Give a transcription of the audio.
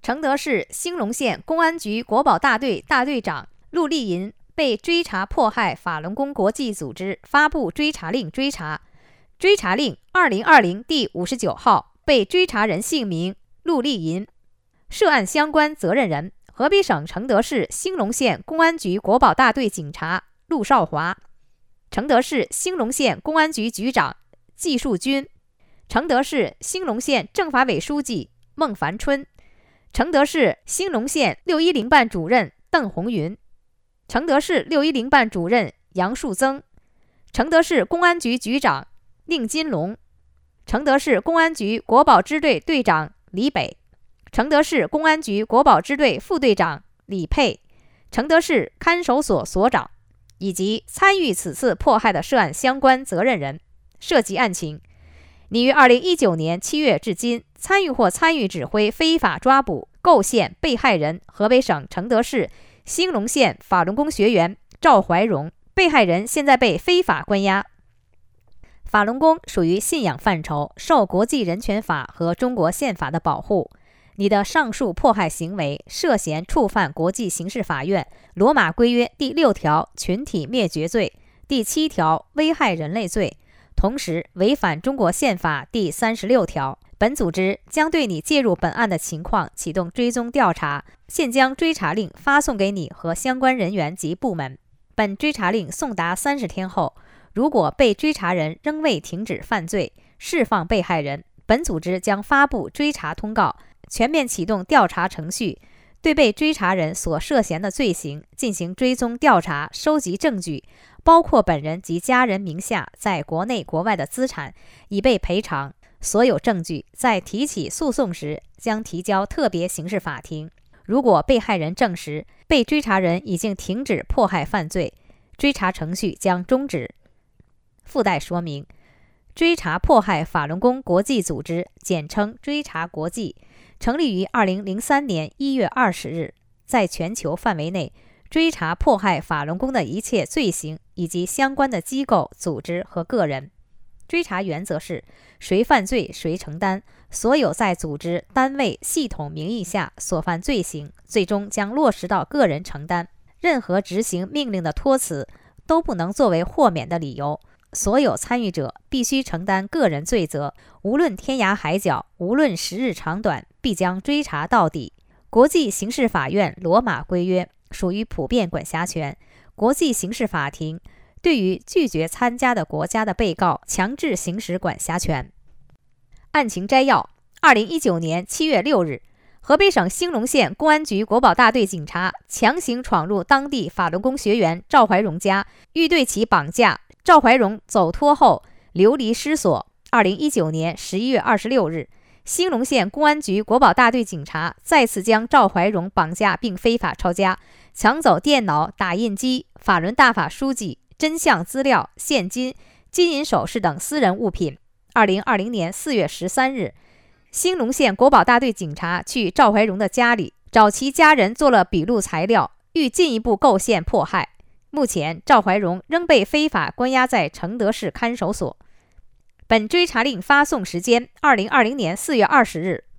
承德市兴隆县公安局国保大队大队长陆丽银被追查迫害法轮功国际组织发布追查令追查。追查令2020第59号，被追查人姓名陆丽银，涉案相关责任人河北省承德市兴隆县公安局国保大队警察陆少华，承德市兴隆县公安局局长季树军，承德市兴隆县政法委书记孟凡春，承德市兴隆县610办主任邓红云，承德市610办主任杨树增，承德市公安局局长宁金龙，承德市公安局国保支队队长李北，承德市公安局国保支队副队长李佩，承德市看守所所长，以及参与此次迫害的涉案相关责任人。涉及案情，你于2019年7月至今参与或参与指挥非法抓捕、构陷被害人河北省承德市兴隆县法轮功学员赵怀荣，被害人现在被非法关押。法轮功属于信仰范畴，受国际人权法和中国宪法的保护。你的上述迫害行为涉嫌触犯国际刑事法院罗马规约第6条群体灭绝罪、第7条危害人类罪，同时违反中国宪法第36条。本组织将对你介入本案的情况启动追踪调查，现将追查令发送给你和相关人员及部门。本追查令送达30天后，如果被追查人仍未停止犯罪，释放被害人，本组织将发布追查通告，全面启动调查程序，对被追查人所涉嫌的罪行进行追踪调查，收集证据，包括本人及家人名下在国内国外的资产，以备赔偿。所有证据在提起诉讼时将提交特别刑事法庭。如果被害人证实被追查人已经停止迫害犯罪，追查程序将终止。附带说明：追查迫害法轮功国际组织，简称追查国际，成立于2003年1月20日，在全球范围内追查迫害法轮功的一切罪行以及相关的机构、组织和个人。追查原则是谁犯罪谁承担，所有在组织、单位、系统名义下所犯罪行，最终将落实到个人承担。任何执行命令的托辞都不能作为豁免的理由。所有参与者必须承担个人罪责，无论天涯海角，无论时日长短，必将追查到底。国际刑事法院罗马规约属于普遍管辖权，国际刑事法庭对于拒绝参加的国家的被告强制行使管辖权。案情摘要：2019年7月6日，河北省兴隆县公安局国保大队警察强行闯入当地法轮功学员赵怀荣家，欲对其绑架。赵怀荣走脱后流离失所。2019年11月26日，兴隆县公安局国保大队警察再次将赵怀荣绑架并非法抄家，抢走电脑、打印机、法轮大法书籍、真相资料、现金、金银首饰等私人物品。2020年4月13日，兴隆县国保大队警察去赵怀荣的家里，找其家人做了笔录材料，欲进一步构陷迫害。目前，赵怀荣仍被非法关押在承德市看守所。本追查令发送时间：2020年4月20日